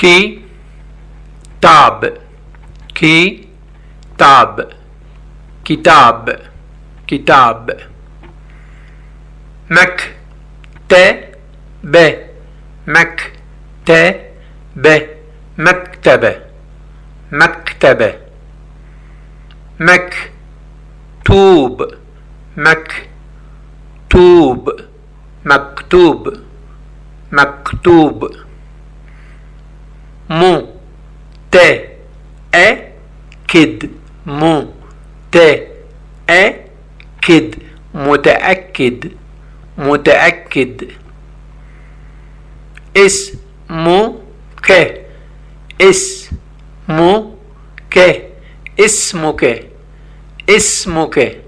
كتاب كتاب كتاب كتاب مكتبة مكتبة مكتبة مكتبة مكتوب مكتوب مكتوب مكتوب متأكد متأكد متأكد متأكد اسمك اسمك اسمك اسمك